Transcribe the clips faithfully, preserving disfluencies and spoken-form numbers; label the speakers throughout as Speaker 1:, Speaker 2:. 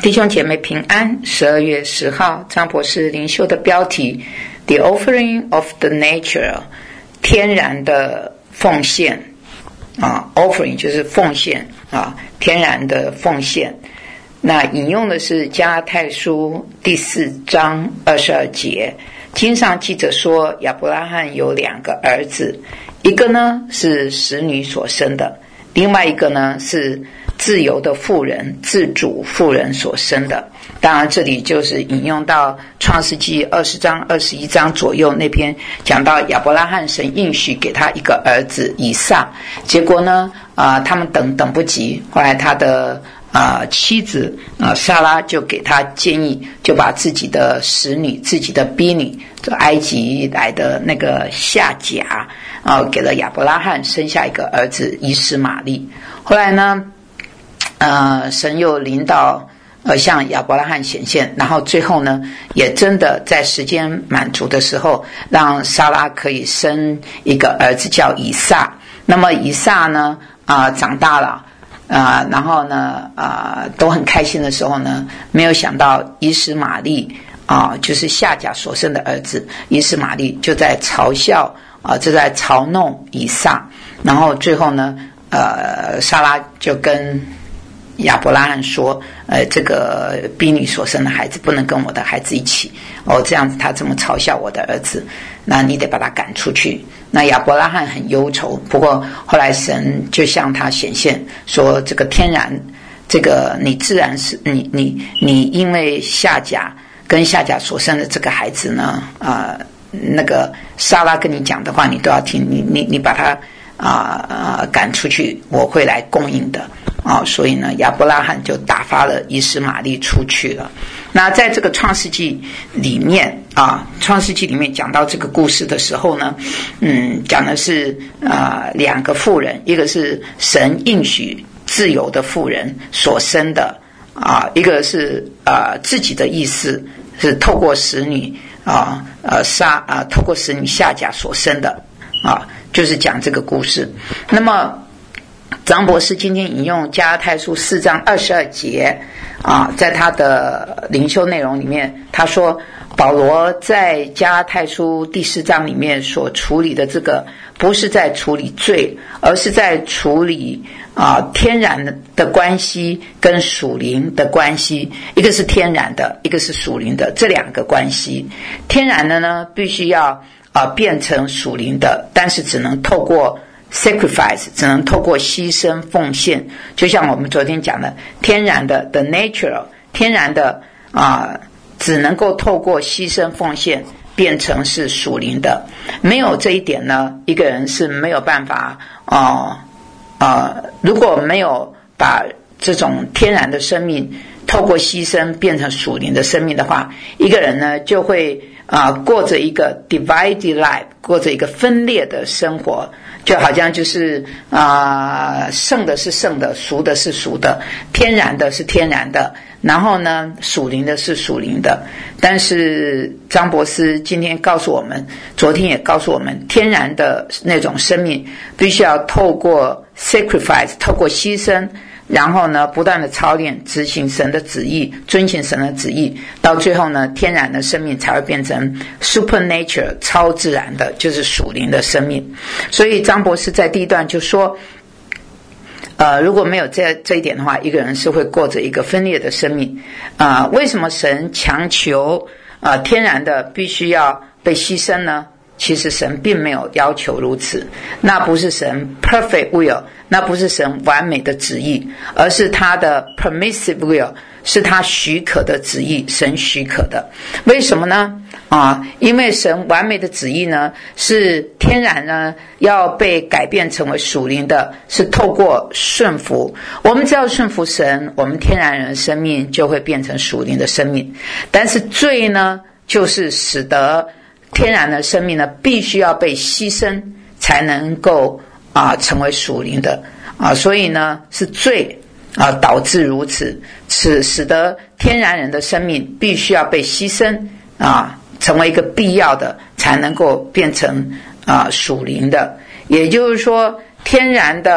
Speaker 1: 弟兄姐妹平安。十二月十号，张博士灵修的标题 The Offering of the Nature， 天然的奉献啊 ，Offering 就是奉献啊，天然的奉献。那引用的是加拉太书第四章二十二节，经上记着说，亚伯拉罕有两个儿子，一个呢是使女所生的，另外一个呢是自由的妇人、自主妇人所生的。当然这里就是引用到创世纪二十章二十一章左右那篇，讲到亚伯拉罕神应许给他一个儿子以撒，结果呢啊、呃，他们等等不及，后来他的啊、呃、妻子啊、呃、撒拉就给他建议，就把自己的使女、自己的婢女，埃及来的那个夏甲啊、呃，给了亚伯拉罕生下一个儿子以实玛利。后来呢呃，神又临到呃向亚伯拉罕显现，然后最后呢，也真的在时间满足的时候，让撒拉可以生一个儿子叫以撒。那么以撒呢，啊、呃、长大了，啊、呃，然后呢，啊、呃、都很开心的时候呢，没有想到以实玛利啊、呃，就是夏甲所生的儿子以实玛利就在嘲笑啊、呃，就在嘲弄以撒，然后最后呢，呃，撒拉就跟亚伯拉罕说，呃，这个婢女所生的孩子不能跟我的孩子一起哦，这样子他这么嘲笑我的儿子，那你得把他赶出去。那亚伯拉罕很忧愁，不过后来神就向他显现说，这个天然，这个你自然是你你你因为夏甲跟夏甲所生的这个孩子呢，啊、呃，那个撒拉跟你讲的话你都要听，你你你把他啊呃赶出去，我会来供应的。啊、哦，所以呢，亚伯拉罕就打发了以实玛利出去了。那在这个创世纪里面啊，创世纪里面讲到这个故事的时候呢，嗯，讲的是啊、呃、两个妇人，一个是神应许自由的妇人所生的啊，一个是啊、呃、自己的意思是透过使女啊呃杀啊透过使女夏甲所生的啊，就是讲这个故事。那么张博士今天引用加拉太书四章二十二节啊，在他的灵修内容里面，他说保罗在加拉太书第四章里面所处理的这个，不是在处理罪，而是在处理啊天然的关系跟属灵的关系，一个是天然的，一个是属灵的，这两个关系。天然的呢，必须要啊变成属灵的，但是只能透过sacrifice， 只能透过牺牲奉献，就像我们昨天讲的天然的 the natural， 天然的啊、呃，只能够透过牺牲奉献变成是属灵的。没有这一点呢，一个人是没有办法啊啊、呃呃，如果没有把这种天然的生命透过牺牲变成属灵的生命的话，一个人呢就会啊、呃、过着一个 divided life， 过着一个分裂的生活。就好像就是啊、呃，圣的是圣的，俗的是俗的，天然的是天然的，然后呢，属灵的是属灵的。但是张博士今天告诉我们，昨天也告诉我们，天然的那种生命必须要透过 sacrifice， 透过牺牲，然后呢，不断的操练，执行神的旨意，遵行神的旨意，到最后呢，天然的生命才会变成 supernature， 超自然的，就是属灵的生命。所以张博士在第一段就说，呃，如果没有这这一点的话，一个人是会过着一个分裂的生命。啊、呃，为什么神强求啊、呃、天然的必须要被牺牲呢？其实神并没有要求如此，那不是神 perfect will， 那不是神完美的旨意，而是他的 permissive will， 是他许可的旨意，神许可的。为什么呢？啊，因为神完美的旨意呢，是天然呢要被改变成为属灵的，是透过顺服。我们只要顺服神，我们天然人的生命就会变成属灵的生命。但是罪呢，就是使得天然的生命呢，必须要被牺牲才能够啊成为属灵的啊，所以呢是罪啊导致如此，使使得天然人的生命必须要被牺牲啊，成为一个必要的，才能够变成啊属灵的。也就是说，天然的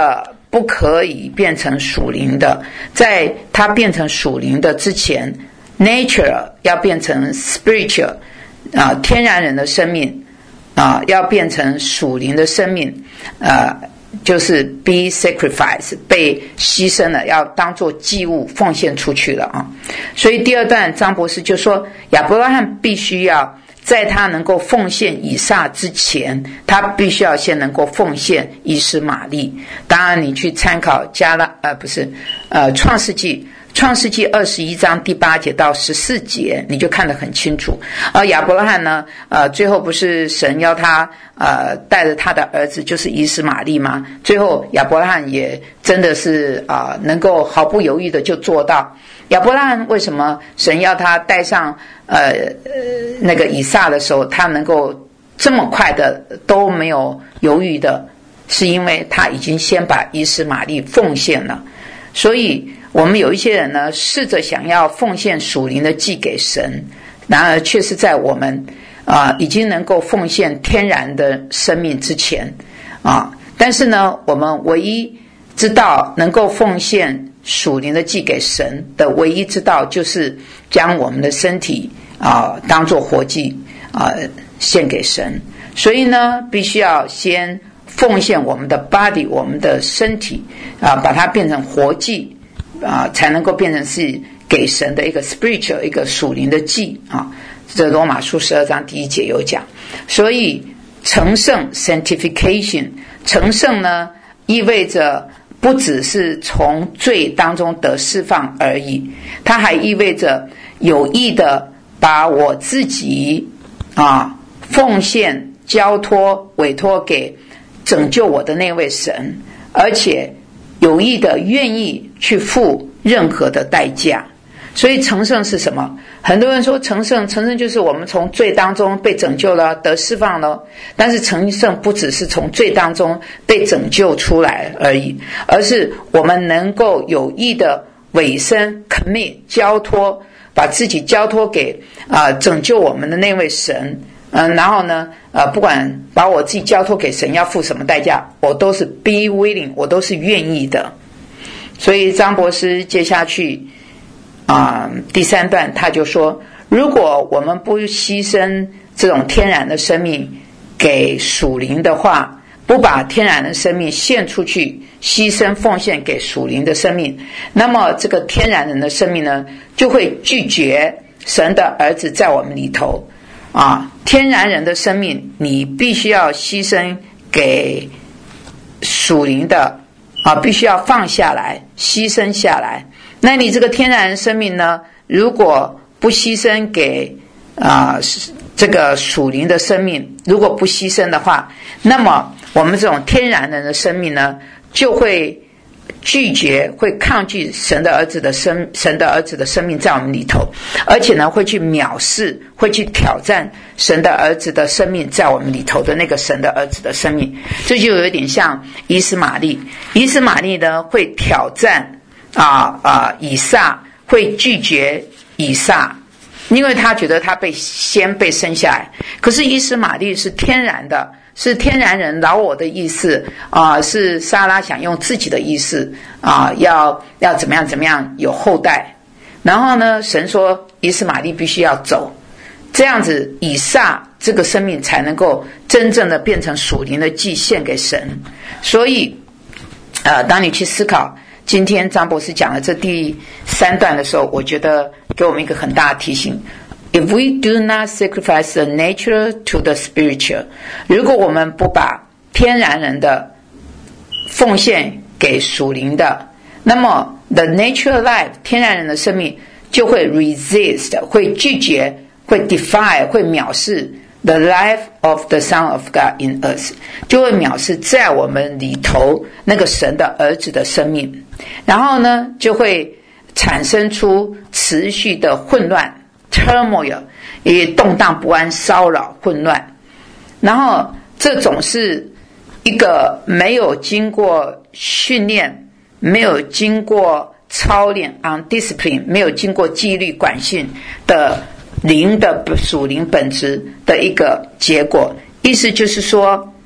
Speaker 1: 不可以变成属灵的，在它变成属灵的之前 nature 要变成 spiritual 啊，天然人的生命啊，要变成属灵的生命，呃，就是 be sacrificed 被牺牲了，要当作祭物奉献出去了啊。所以第二段张博士就说，亚伯拉罕必须要在他能够奉献以撒之前，他必须要先能够奉献以实玛利。当然你去参考加拉呃不是呃创世纪创世纪二十一章第八节到十四节，你就看得很清楚。而亚伯拉罕呢，呃，最后不是神要他呃带着他的儿子就是以实玛利吗？最后亚伯拉罕也真的是啊、呃，能够毫不犹豫的就做到。亚伯拉罕为什么神要他带上呃呃那个以撒的时候，他能够这么快的都没有犹豫的，是因为他已经先把以实玛利奉献了。所以我们有一些人呢，试着想要奉献属灵的祭给神，然而却是在我们啊、呃、已经能够奉献天然的生命之前啊。但是呢，我们唯一知道能够奉献属灵的祭给神的唯一之道，就是将我们的身体啊、呃、当作活祭啊、呃、献给神。所以呢，必须要先奉献我们的 body 我们的身体啊、呃，把它变成活祭啊、呃，才能够变成是给神的一个 spiritual 一个属灵的祭啊。这罗马书十二章第一节有讲。所以成圣 sanctification 成圣呢，意味着不只是从罪当中得释放而已，它还意味着有意的把我自己啊奉献交托委托给拯救我的那位神，而且有意的愿意去付任何的代价。所以成圣是什么？很多人说成圣，成圣就是我们从罪当中被拯救了，得释放了。但是成圣不只是从罪当中被拯救出来而已，而是我们能够有意的委身 commit 交托，把自己交托给啊、呃、拯救我们的那位神。嗯，然后呢，呃，不管把我自己交托给神要付什么代价，我都是 be willing， 我都是愿意的。所以张博士接下去啊、呃，第三段他就说，如果我们不牺牲这种天然的生命给属灵的话，不把天然的生命献出去，牺牲奉献给属灵的生命，那么这个天然人的生命呢，就会拒绝神的儿子在我们里头啊。天然人的生命你必须要牺牲给属灵的啊，必须要放下来，牺牲下来。那你这个天然人生命呢，如果不牺牲给啊这个属灵的生命，如果不牺牲的话，那么我们这种天然人的生命呢，就会拒绝，会抗拒神的儿子的生神的儿子的生命在我们里头，而且呢会去藐视，会去挑战神的儿子的生命在我们里头的那个神的儿子的生命。这就有点像以实玛利，以实玛利呢会挑战啊啊以撒，会拒绝以撒，因为他觉得他被先被生下来。可是以实玛利是天然的，是天然人老我的意思啊、呃，是撒拉想用自己的意思啊、呃，要要怎么样怎么样有后代。然后呢，神说以实玛利必须要走，这样子以撒这个生命才能够真正的变成属灵的祭献给神。所以呃，当你去思考今天张博士讲的这第三段的时候，我觉得给我们一个很大的提醒。If we do not sacrifice the nature to the spiritual， 如果我们不把天然人的奉献给属灵的，那么 the natural life 天然人的生命就会 resist， 会拒绝，会 defy， 会藐视 the life of the Son of God in us， 就会藐视在我们里头那个神的儿子的生命，然后呢就会产生出持续的混乱turmoil， 也动荡不安，骚扰混乱。然后这种是一个没有经过训练，没有经过操练 undiscipline， 没有经过纪律管训的灵的属灵本质的一个结果。意思就是说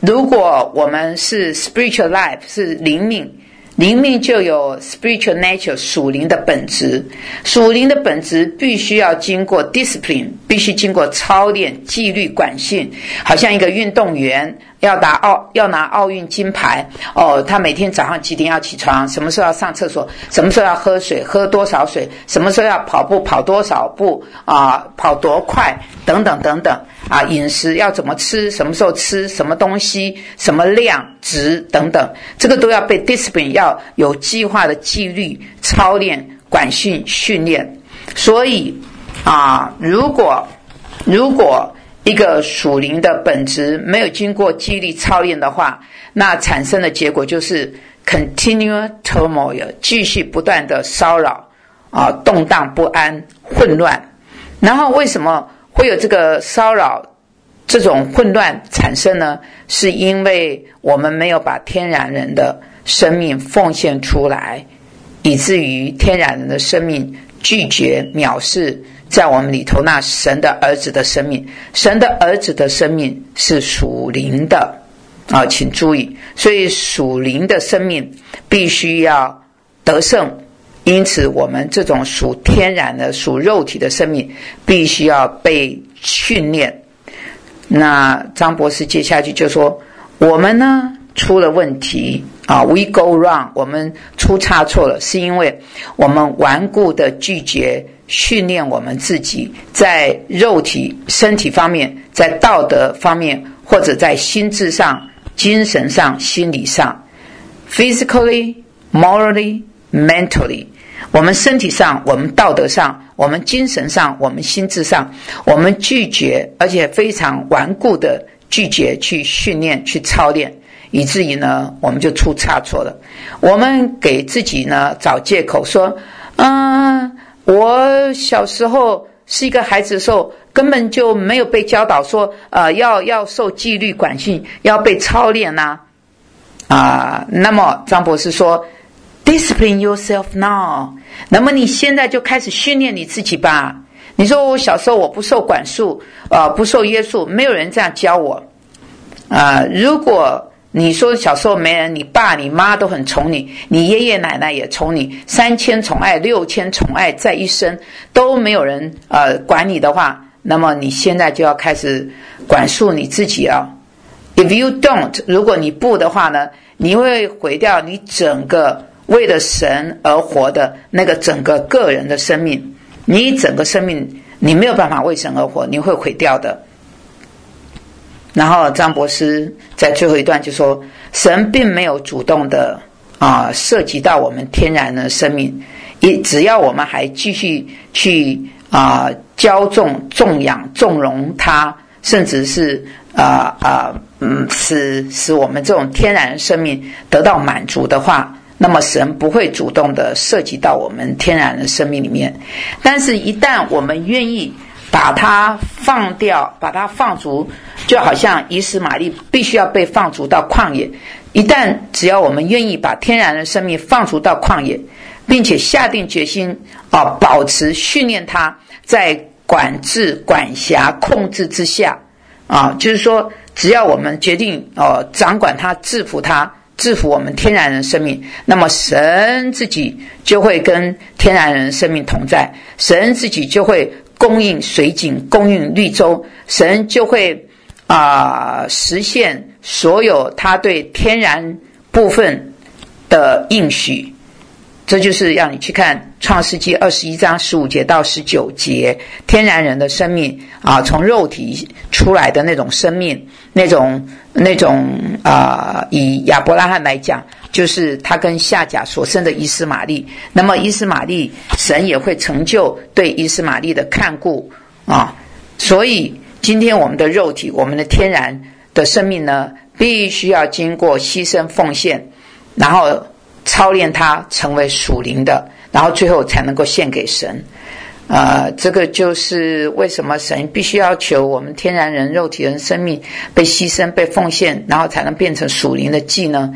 Speaker 1: 如果我们是 spiritual life 是灵命，灵命就有 spiritual nature 属灵的本质，属灵的本质必须要经过 discipline， 必须经过操练、纪律、管训，好像一个运动员要拿奥要拿奥运金牌哦，他每天早上几点要起床，什么时候要上厕所，什么时候要喝水，喝多少水，什么时候要跑步，跑多少步啊，跑多快等等等等啊，饮食要怎么吃，什么时候吃什么东西，什么量值等等，这个都要被 discipline， 要有计划的纪律操练管训训练。所以啊，如果如果一个属灵的本质没有经过纪律操练的话，那产生的结果就是 continual turmoil， 继续不断的骚扰啊，动荡不安混乱。然后为什么会有这个骚扰这种混乱产生呢？是因为我们没有把天然人的生命奉献出来，以至于天然人的生命拒绝藐视在我们里头那神的儿子的生命。神的儿子的生命是属灵的啊，请注意，所以属灵的生命必须要得胜，因此我们这种属天然的属肉体的生命必须要被训练。那张博士接下去就说，我们呢出了问题啊 we go wrong， 我们出差错了，是因为我们顽固的拒绝训练我们自己，在肉体身体方面，在道德方面，或者在心智上、精神上、心理上 physically, morally, mentally， 我们身体上，我们道德上，我们精神上，我们心智上，我们拒绝，而且非常顽固的拒绝去训练去操练，以至于呢我们就出差错了。我们给自己呢找借口说，嗯，我小时候是一个孩子的时候根本就没有被教导说呃要要受纪律管训，要被操练啊啊、呃、那么张博士说 discipline yourself now， 那么你现在就开始训练你自己吧。你说我小时候我不受管束呃不受约束，没有人这样教我啊、呃、如果你说小时候没人，你爸你妈都很宠你，你爷爷奶奶也宠你，三千宠爱六千宠爱在一身，都没有人呃管你的话，那么你现在就要开始管束你自己了。 If you don't， 如果你不的话呢，你会毁掉你整个为了神而活的那个整个个人的生命，你整个生命你没有办法为神而活，你会毁掉的。然后张博士在最后一段就说，神并没有主动的啊、呃、涉及到我们天然的生命，也只要我们还继续去啊、呃、骄纵纵养纵容他，甚至是啊啊、呃、嗯使使我们这种天然的生命得到满足的话，那么神不会主动的涉及到我们天然的生命里面。但是一旦我们愿意把它放掉，把它放逐，就好像以实玛利必须要被放逐到旷野，一旦只要我们愿意把天然的生命放逐到旷野，并且下定决心啊，保持训练它在管制管辖控制之下啊，就是说只要我们决定哦、啊、掌管它制服它制服我们天然人生命，那么神自己就会跟天然人生命同在，神自己就会供应水井，供应绿洲，神就会啊、呃、实现所有他对天然部分的应许。这就是让你去看创世纪二十一章十五节到十九节，天然人的生命啊，从肉体出来的那种生命，那种那种啊、呃，以亚伯拉罕来讲，就是他跟夏甲所生的以实玛利。那么以实玛利，神也会成就对以实玛利的看顾啊。所以今天我们的肉体，我们的天然的生命呢，必须要经过牺牲奉献，然后操练它成为属灵的，然后最后才能够献给神。呃，这个就是为什么神必须要求我们天然人肉体人生命被牺牲被奉献，然后才能变成属灵的祭呢？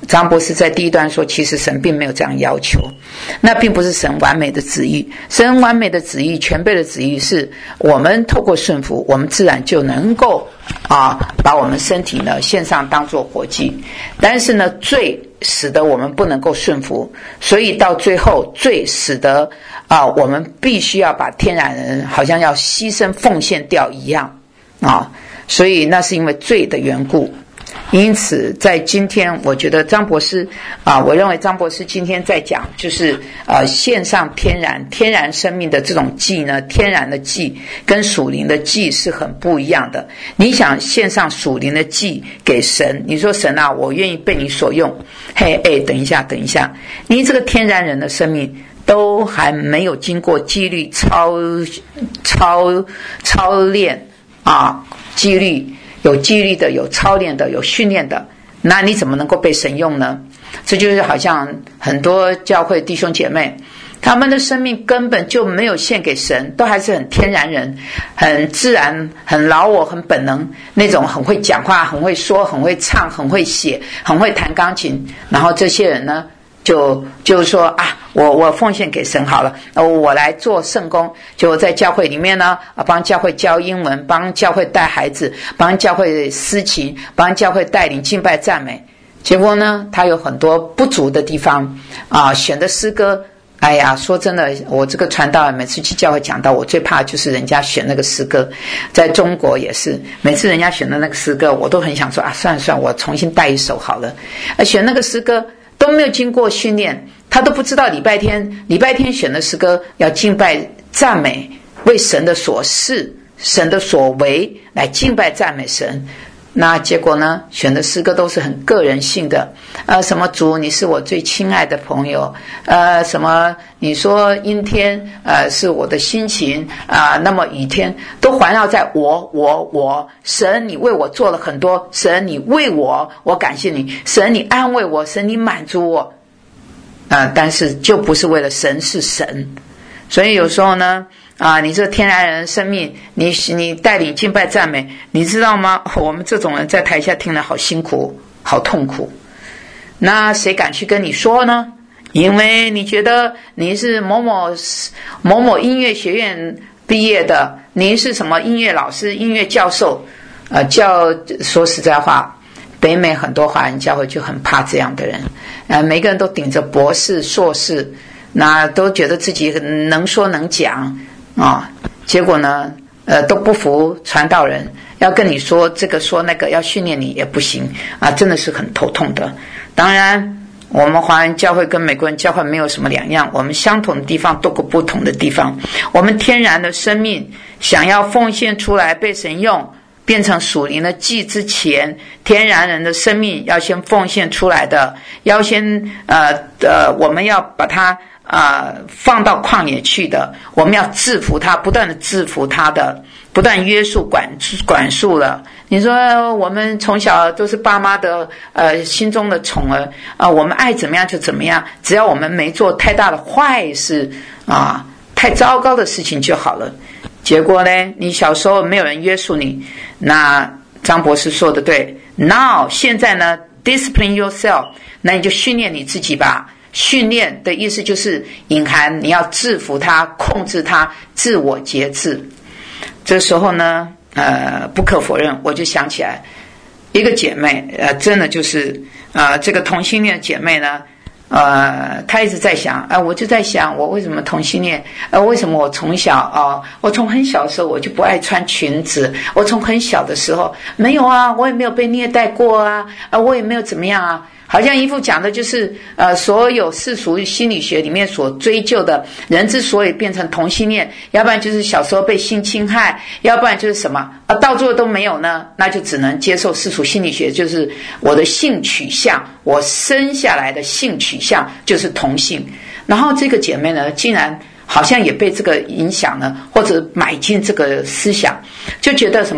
Speaker 1: 张博士在第一段说，其实神并没有这样要求，那并不是神完美的旨意。神完美的旨意，全备的旨意是我们透过顺服，我们自然就能够啊，把我们身体呢献上当作活祭。但是呢，罪使得我们不能够顺服，所以到最后，罪使得啊，我们必须要把天然人好像要牺牲奉献掉一样啊，所以那是因为罪的缘故。因此在今天我觉得张博士啊，我认为张博士今天在讲就是呃献上天然天然生命的这种祭呢，天然的祭跟属灵的祭是很不一样的。你想献上属灵的祭给神，你说神啊，我愿意被你所用，嘿哎，等一下等一下，你这个天然人的生命都还没有经过纪律操操操练啊，纪律有纪律的，有操练的，有训练的，那你怎么能够被神用呢？这就是好像很多教会弟兄姐妹，他们的生命根本就没有献给神，都还是很天然人，很自然，很老我，很本能，那种很会讲话，很会说，很会唱，很会写，很会弹钢琴。然后这些人呢，就就是说啊，我我奉献给神好了，我来做圣工，就在教会里面呢，帮教会教英文，帮教会带孩子，帮教会司琴，帮教会带领敬拜赞美。结果呢，他有很多不足的地方啊，选的诗歌，哎呀，说真的，我这个传道每次去教会讲到，我最怕就是人家选那个诗歌，在中国也是，每次人家选的那个诗歌，我都很想说啊，算了算了，我重新带一首好了。而选那个诗歌都没有经过训练，他都不知道礼拜天礼拜天选的诗歌要敬拜赞美，为神的所事神的所为来敬拜赞美神。那结果呢，选的诗歌都是很个人性的，呃，什么主你是我最亲爱的朋友，呃，什么你说阴天呃是我的心情啊、呃，那么雨天都环绕在我我我，神你为我做了很多，神你为我我感谢你，神你安慰我，神你满足我啊、呃，但是就不是为了神是神。所以有时候呢啊，你这天然人生命，你你带领敬拜赞美，你知道吗？我们这种人在台下听了好辛苦，好痛苦。那谁敢去跟你说呢？因为你觉得你是某某某某音乐学院毕业的，你是什么音乐老师、音乐教授，呃，教说实在话，北美很多华人教会就很怕这样的人，呃，每个人都顶着博士、硕士。那都觉得自己能说能讲啊，结果呢，呃，都不服传道人，要跟你说这个说那个，要训练你也不行啊，真的是很头痛的。当然，我们华人教会跟美国人教会没有什么两样，我们相同的地方都有不同的地方。我们天然的生命想要奉献出来被神用，变成属灵的祭之前，天然人的生命要先奉献出来的，要先呃呃，我们要把它啊、呃，放到旷野去的，我们要制服他，不断的制服他的，不断约束管管束了。你说我们从小都是爸妈的呃心中的宠儿啊、呃，我们爱怎么样就怎么样，只要我们没做太大的坏事啊、呃，太糟糕的事情就好了。结果呢，你小时候没有人约束你，那张博士说的对。Now 现在呢 ，discipline yourself， 那你就训练你自己吧。训练的意思就是隐含你要制服它，控制它，自我节制。这时候呢，呃，不可否认，我就想起来一个姐妹，呃，真的就是呃，这个同性恋姐妹呢，呃，她一直在想，啊、呃，我就在想，我为什么同性恋？呃，为什么我从小啊、呃，我从很小的时候我就不爱穿裙子，我从很小的时候没有啊，我也没有被虐待过啊，啊、呃，我也没有怎么样啊。好像一副讲的就是呃，所有世俗心理学里面所追究的人之所以变成同性恋，要不然就是小时候被性侵害，要不然就是什么啊，到最后都没有呢，那就只能接受世俗心理学，就是我的性取向，我生下来的性取向就是同性。然后这个姐妹呢，竟然好像也被这个影响了，或者买进这个思想，就觉得什么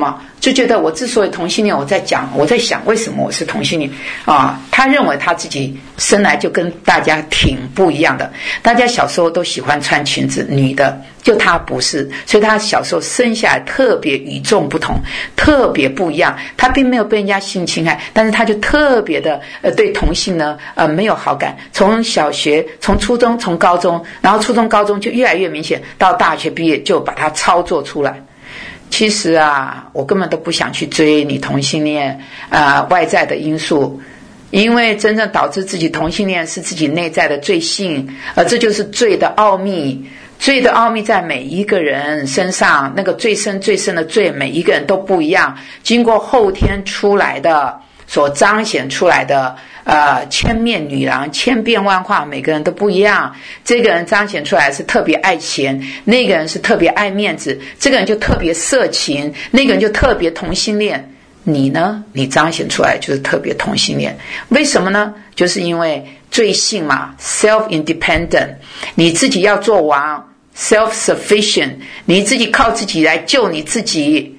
Speaker 1: 就觉得我之所以同性恋，我在讲，我在想为什么我是同性恋啊？他认为他自己生来就跟大家挺不一样的，大家小时候都喜欢穿裙子，女的就他不是，所以他小时候生下来特别与众不同，特别不一样。他并没有被人家性侵害，但是他就特别的呃对同性呢呃没有好感。从小学、从初中、从高中，然后初中、高中就越来越明显，到大学毕业就把它操作出来。其实啊，我根本都不想去追你同性恋啊、呃、外在的因素，因为真正导致自己同性恋是自己内在的罪性，而这就是罪的奥秘。罪的奥秘在每一个人身上，那个最深最深的罪，每一个人都不一样，经过后天出来的，所彰显出来的呃，千面女郎千变万化，每个人都不一样。这个人彰显出来是特别爱钱，那个人是特别爱面子，这个人就特别色情，那个人就特别同性恋。你呢？你彰显出来就是特别同性恋。为什么呢？就是因为罪性嘛， self-independent， 你自己要做王， self-sufficient， 你自己靠自己来救你自己，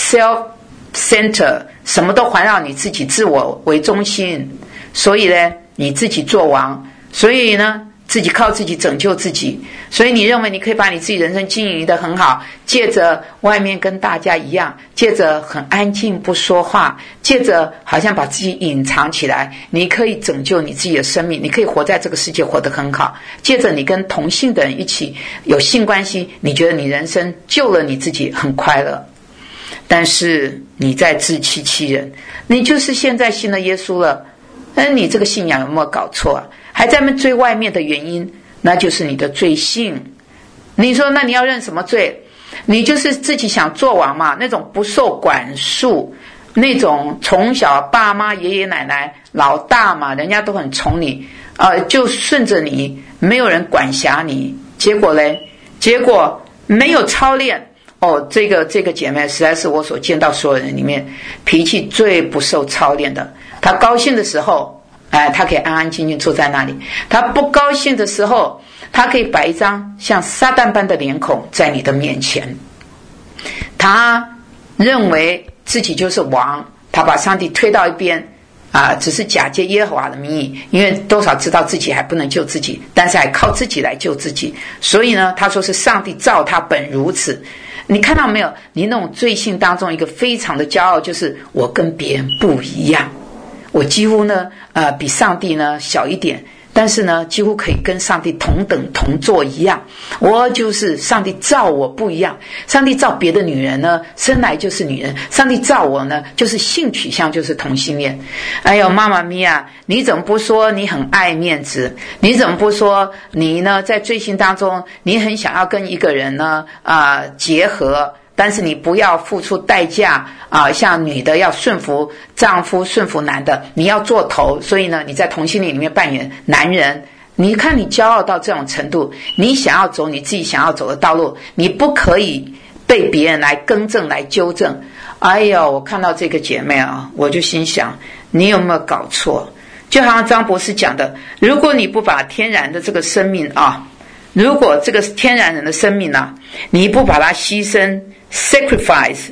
Speaker 1: self-center， 什么都环绕你自己，自我为中心。所以呢，你自己做王，所以呢，自己靠自己拯救自己。所以你认为你可以把你自己人生经营得很好，借着外面跟大家一样，借着很安静不说话，借着好像把自己隐藏起来，你可以拯救你自己的生命，你可以活在这个世界活得很好。借着你跟同性的人一起有性关系，你觉得你人生救了你自己，很快乐。但是你在自欺欺人，你就是现在信了耶稣了，那你这个信仰有没有搞错啊？还在那追外面的原因，那就是你的罪性。你说那你要认什么罪？你就是自己想做王嘛，那种不受管束，那种从小爸妈爷爷奶奶老大嘛，人家都很宠你，呃，就顺着你，没有人管辖你。结果嘞，结果没有操练。哦，这个这个姐妹实在是我所见到所有人里面脾气最不受操练的。她高兴的时候，哎，她可以安安静静坐在那里；她不高兴的时候，她可以摆一张像撒旦般的脸孔在你的面前。她认为自己就是王，她把上帝推到一边，啊，只是假借耶和华的名义，因为多少知道自己还不能救自己，但是还靠自己来救自己。所以呢，她说是上帝造她本如此。你看到没有？你那种罪性当中一个非常的骄傲，就是我跟别人不一样，我几乎呢呃比上帝呢小一点，但是呢几乎可以跟上帝同等同坐一样。我就是上帝造我不一样，上帝造别的女人呢生来就是女人，上帝造我呢就是性取向就是同性恋。哎呦妈妈咪呀，你怎么不说你很爱面子？你怎么不说你呢在罪性当中你很想要跟一个人呢啊、呃、结合，但是你不要付出代价啊、呃，像女的要顺服丈夫顺服男的，你要做头，所以呢你在同性恋里面扮演男人。你看你骄傲到这种程度，你想要走你自己想要走的道路，你不可以被别人来更正来纠正。哎呦，我看到这个姐妹啊，我就心想你有没有搞错？就好像张博士讲的，如果你不把天然的这个生命啊，如果这个天然人的生命啊，你不把它牺牲 sacrifice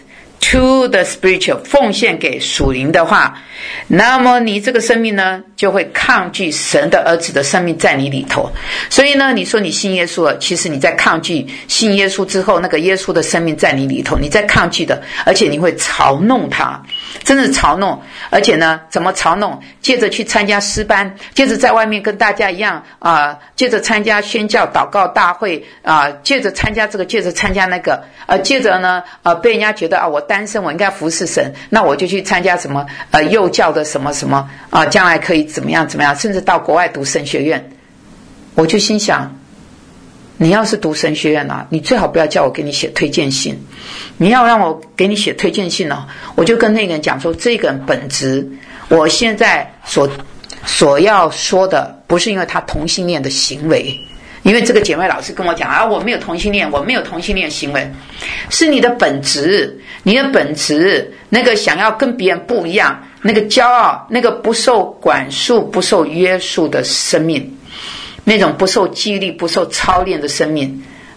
Speaker 1: to the spiritual 奉献给属灵的话，那么你这个生命呢就会抗拒神的儿子的生命在你里头。所以呢你说你信耶稣了，其实你在抗拒信耶稣之后那个耶稣的生命在你里头，你在抗拒的，而且你会嘲弄他，真的嘲弄。而且呢怎么嘲弄？接着去参加诗班，接着在外面跟大家一样啊、呃，接着参加宣教祷告大会啊、呃，接着参加这个，接着参加那个，呃，接着呢呃被人家觉得啊我单身我应该服侍神，那我就去参加什么呃幼教的什么什么啊、呃，将来可以怎么样怎么样，甚至到国外读神学院。我就心想，你要是读神学院啊，你最好不要叫我给你写推荐信。你要让我给你写推荐信哦，我就跟那个人讲说，这个人本质，我现在所所要说的不是因为他同性恋的行为，因为这个姐妹老师跟我讲啊，我没有同性恋，我没有同性恋行为，是你的本质，你的本质那个想要跟别人不一样，那个骄傲，那个不受管束不受约束的生命，那种不受激励不受操练的生命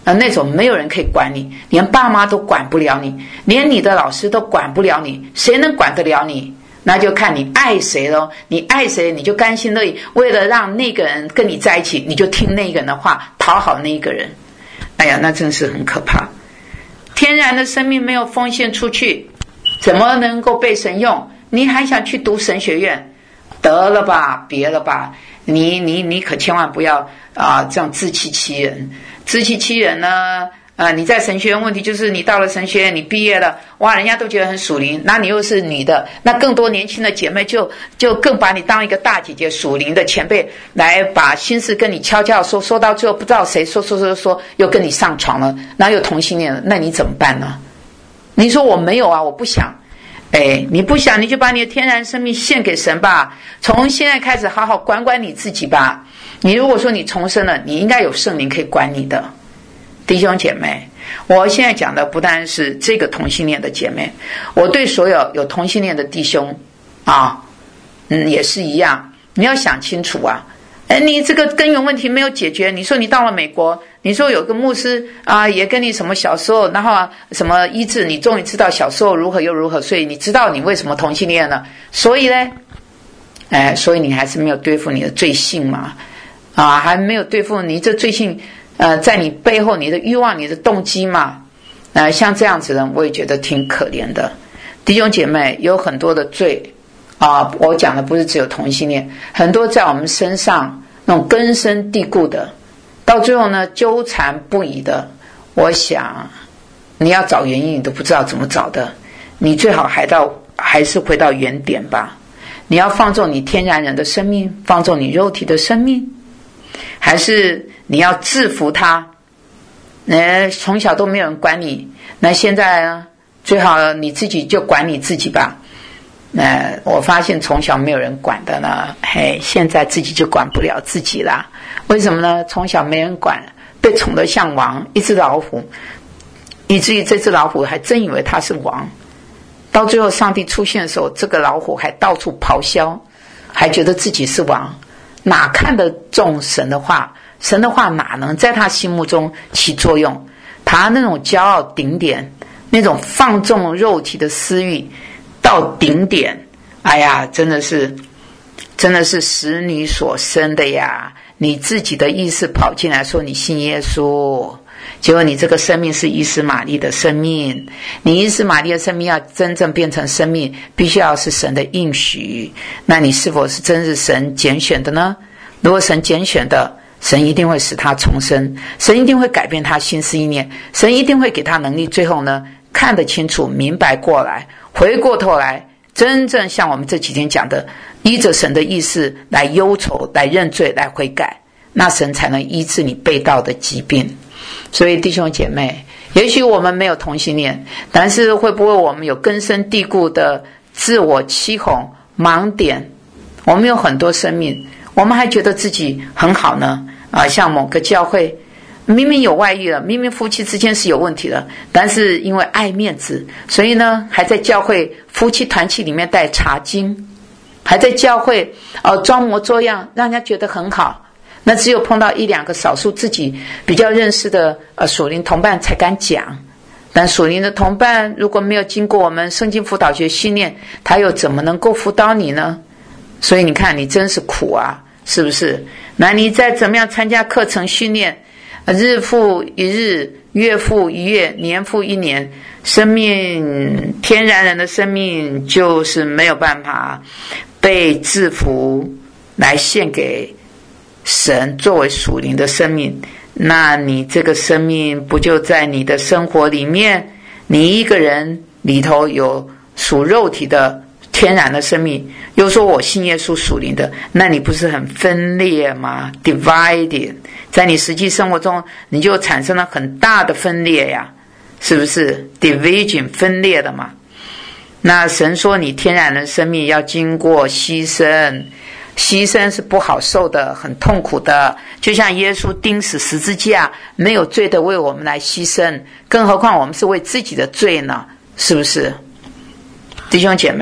Speaker 1: 呃，那种没有人可以管你，连爸妈都管不了你，连你的老师都管不了你，谁能管得了你？那就看你爱谁咯，你爱谁你就甘心乐意，为了让那个人跟你在一起，你就听那个人的话，讨好那个人。哎呀，那真是很可怕。天然的生命没有奉献出去，怎么能够被神用？你还想去读神学院？得了吧，别了吧，你你你可千万不要啊、呃、这样自欺欺人。自欺欺人呢，啊、呃，你在神学院，问题就是你到了神学院，你毕业了，哇，人家都觉得很属灵，那你又是女的，那更多年轻的姐妹就就更把你当一个大姐姐，属灵的前辈，来把心事跟你悄悄说，说到最后不知道谁说说说说又跟你上床了，那又同性恋了，那你怎么办呢？你说我没有啊，我不想。哎，你不想你就把你的天然生命献给神吧，从现在开始好好管管你自己吧。你如果说你重生了，你应该有圣灵可以管你的。弟兄姐妹，我现在讲的不单是这个同性恋的姐妹，我对所有有同性恋的弟兄啊，嗯，也是一样，你要想清楚啊。哎，你这个根源问题没有解决，你说你到了美国，你说有个牧师啊，也跟你什么小时候，然后、啊、什么医治，你终于知道小时候如何又如何，所以你知道你为什么同性恋了。所以呢，哎，所以你还是没有对付你的罪性嘛，啊，还没有对付你这罪性，呃，在你背后你的欲望、你的动机嘛，呃，像这样子的人，我也觉得挺可怜的。弟兄姐妹，有很多的罪啊，我讲的不是只有同性恋，很多在我们身上。那种根深蒂固的，到最后呢纠缠不已的，我想你要找原因你都不知道怎么找的，你最好还到还是回到原点吧。你要放纵你天然人的生命，放纵你肉体的生命，还是你要制服他？那从小都没有人管你，那现在呢最好你自己就管你自己吧。呃，我发现从小没有人管的呢，嘿，现在自己就管不了自己啦。为什么呢？从小没人管，被宠得像王，一只老虎，以至于这只老虎还真以为他是王。到最后上帝出现的时候，这个老虎还到处咆哮，还觉得自己是王，哪看得中神的话？神的话哪能在他心目中起作用？他那种骄傲顶点，那种放纵肉体的私欲到顶点，哎呀，真的是真的是使女所生的呀。你自己的意识跑进来说你信耶稣，结果你这个生命是伊斯玛利的生命，你伊斯玛利的生命要真正变成生命，必须要是神的应许。那你是否是真是神拣选的呢？如果神拣选的，神一定会使他重生，神一定会改变他心思意念，神一定会给他能力，最后呢看得清楚明白过来，回过头来真正像我们这几天讲的，依着神的意思来忧愁，来认罪，来悔改，那神才能医治你背道的疾病。所以弟兄姐妹，也许我们没有同性恋，但是会不会我们有根深蒂固的自我欺哄盲点？我们有很多生命，我们还觉得自己很好呢啊，像某个教会明明有外遇了，明明夫妻之间是有问题的，但是因为爱面子，所以呢还在教会夫妻团契里面带茶经，还在教会呃装模作样，让人家觉得很好。那只有碰到一两个少数自己比较认识的呃属灵同伴才敢讲，但属灵的同伴如果没有经过我们圣经辅导学训练，他又怎么能够辅导你呢？所以你看你真是苦啊，是不是？那你再怎么样参加课程训练，日复一日，月复一月，年复一年，生命天然人的生命就是没有办法被制服来献给神作为属灵的生命。那你这个生命不就在你的生活里面，你一个人里头有属肉体的天然的生命，又说我信耶稣属灵的，那你不是很分裂吗？ Divided， 在你实际生活中你就产生了很大的分裂呀，是不是 Division 分裂的嘛？那神说你天然的生命要经过牺牲，牺牲是不好受的，很痛苦的，就像耶稣钉死十字架，没有罪的为我们来牺牲，更何况我们是为自己的罪呢？是不是？弟兄姐妹，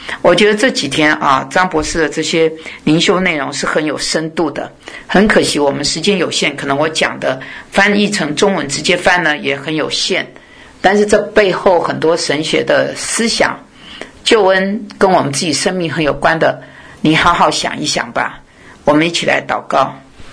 Speaker 1: 我觉得这几天啊，张博士的这些灵修内容是很有深度的。很可惜我们时间有限，可能我讲的翻译成中文直接翻呢也很有限，但是这背后很多神学的思想，救恩跟我们自己生命很有关的，你好好想一想吧。我们一起来祷告。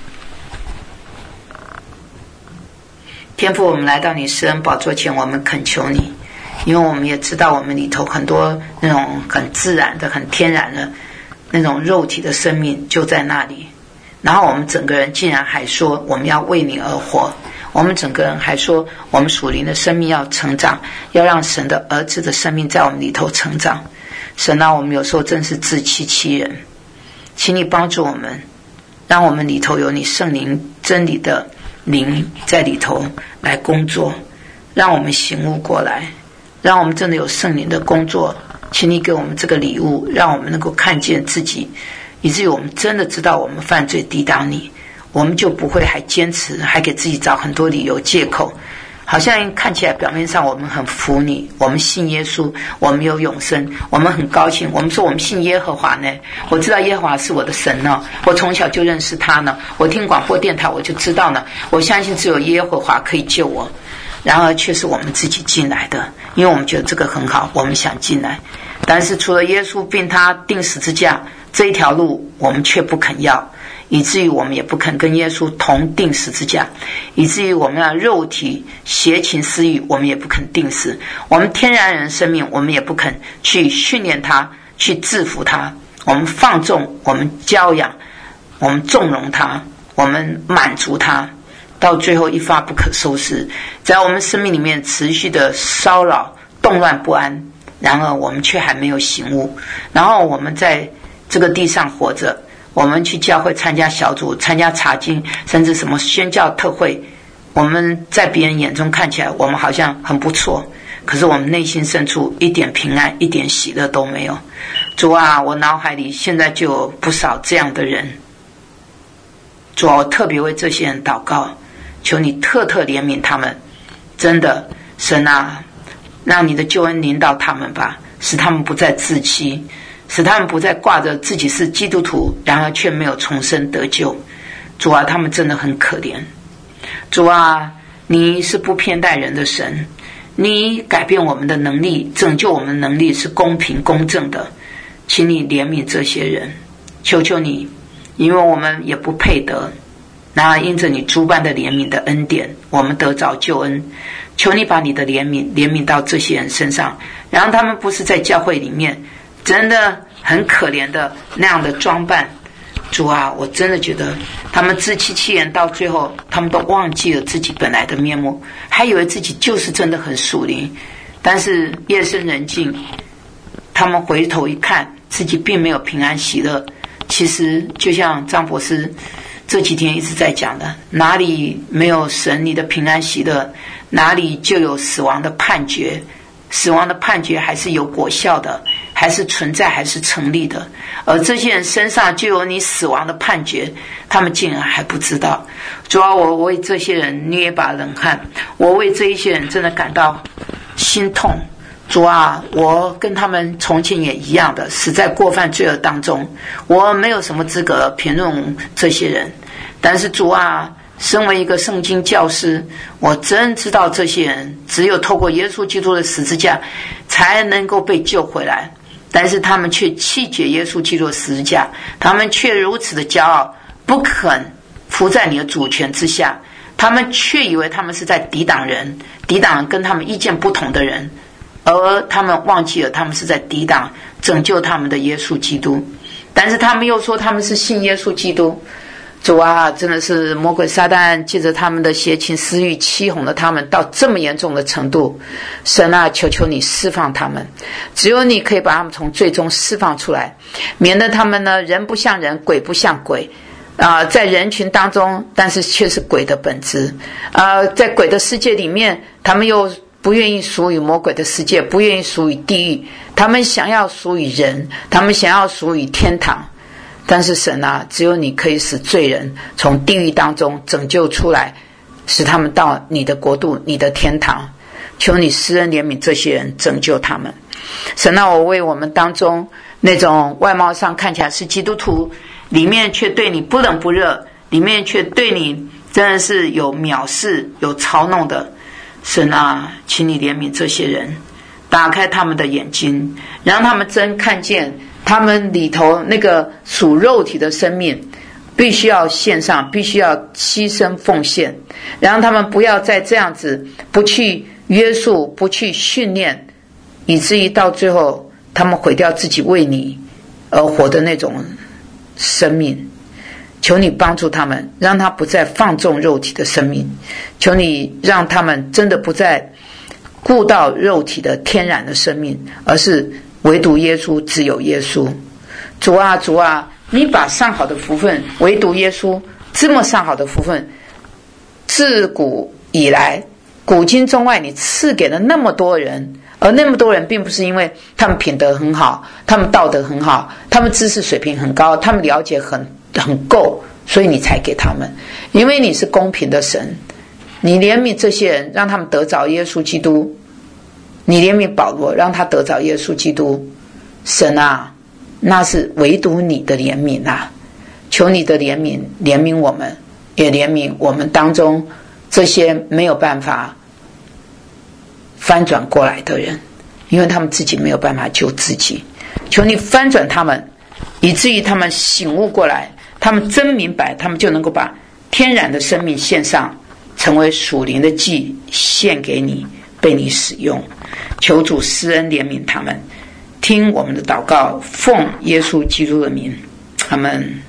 Speaker 1: 天父，我们来到你施恩宝座前，我们恳求你，因为我们也知道我们里头很多那种很自然的很天然的那种肉体的生命就在那里，然后我们整个人竟然还说我们要为你而活，我们整个人还说我们属灵的生命要成长，要让神的儿子的生命在我们里头成长。神啊，我们有时候真是自欺欺人，请你帮助我们，让我们里头有你圣灵真理的灵在里头来工作，让我们醒悟过来，让我们真的有圣灵的工作。请你给我们这个礼物，让我们能够看见自己，以至于我们真的知道我们犯罪抵挡你，我们就不会还坚持，还给自己找很多理由借口，好像看起来表面上我们很服你，我们信耶稣，我们有永生，我们很高兴，我们说我们信耶和华呢，我知道耶和华是我的神呢，我从小就认识他呢，我听广播电台我就知道呢，我相信只有耶和华可以救我。然而却是我们自己进来的，因为我们觉得这个很好，我们想进来，但是除了耶稣并他钉十字架这一条路我们却不肯要，以至于我们也不肯跟耶稣同钉十字架，以至于我们的肉体邪情私欲我们也不肯钉死，我们天然人生命我们也不肯去训练它，去制服它，我们放纵，我们教养，我们纵容它，我们满足它，到最后一发不可收拾，在我们生命里面持续的骚扰动乱不安，然而我们却还没有醒悟，然后我们在这个地上活着，我们去教会参加小组，参加查经，甚至什么宣教特会，我们在别人眼中看起来我们好像很不错，可是我们内心深处一点平安一点喜乐都没有。主啊，我脑海里现在就有不少这样的人，主啊，我特别为这些人祷告，求你特特怜悯他们，真的，神啊，让你的救恩临到他们吧，使他们不再自欺，使他们不再挂着自己是基督徒，然而却没有重生得救。主啊，他们真的很可怜。主啊，你是不偏待人的神，你改变我们的能力，拯救我们的能力是公平公正的，请你怜悯这些人，求求你，因为我们也不配得，然而因着你诸般的怜悯的恩典，我们得着救恩。求你把你的怜悯怜悯到这些人身上，然后他们不是在教会里面真的很可怜的那样的装扮。主啊，我真的觉得他们自欺欺人，到最后他们都忘记了自己本来的面目，还以为自己就是真的很属灵，但是夜深人静，他们回头一看，自己并没有平安喜乐。其实就像张博士这几天一直在讲的，哪里没有神你的平安喜乐，哪里就有死亡的判决，死亡的判决还是有果效的，还是存在，还是成立的，而这些人身上就有你死亡的判决，他们竟然还不知道。主要我为这些人捏一把冷汗，我为这一些人真的感到心痛。主啊，我跟他们从前也一样的死在过犯罪恶当中，我没有什么资格评论这些人，但是主啊，身为一个圣经教师，我真知道这些人只有透过耶稣基督的十字架才能够被救回来，但是他们却弃绝耶稣基督的十字架，他们却如此的骄傲，不肯服在你的主权之下，他们却以为他们是在抵挡人，抵挡跟他们意见不同的人，而他们忘记了他们是在抵挡拯救他们的耶稣基督，但是他们又说他们是信耶稣基督。主啊，真的是魔鬼撒旦借着他们的邪情私欲欺哄了他们到这么严重的程度。神啊，求求你释放他们，只有你可以把他们从最终释放出来，免得他们呢人不像人，鬼不像鬼啊、呃，在人群当中，但是却是鬼的本质啊、呃，在鬼的世界里面，他们又不愿意属于魔鬼的世界，不愿意属于地狱，他们想要属于人，他们想要属于天堂。但是神啊，只有你可以使罪人从地狱当中拯救出来，使他们到你的国度，你的天堂。求你施恩怜悯这些人，拯救他们。神啊，我为我们当中那种外貌上看起来是基督徒，里面却对你不冷不热，里面却对你真的是有藐视有嘲弄的。神啊，请你怜悯这些人，打开他们的眼睛，让他们真看见他们里头那个属肉体的生命必须要献上，必须要牺牲奉献，让他们不要再这样子不去约束，不去训练，以至于到最后他们毁掉自己为你而活的那种生命。求你帮助他们，让他不再放纵肉体的生命，求你让他们真的不再顾到肉体的天然的生命，而是唯独耶稣，只有耶稣。主啊主啊，你把上好的福分，唯独耶稣这么上好的福分，自古以来古今中外你赐给了那么多人，而那么多人并不是因为他们品德很好，他们道德很好，他们知识水平很高，他们了解很很够，所以你才给他们。因为你是公平的神，你怜悯这些人，让他们得着耶稣基督，你怜悯保罗，让他得着耶稣基督。神啊，那是唯独你的怜悯啊，求你的怜悯怜悯我们，也怜悯我们当中这些没有办法翻转过来的人，因为他们自己没有办法救自己。求你翻转他们，以至于他们醒悟过来，他们真明白，他们就能够把天然的生命献上，成为属灵的祭献给你，被你使用。求主施恩怜悯他们，听我们的祷告，奉耶稣基督的名，阿们。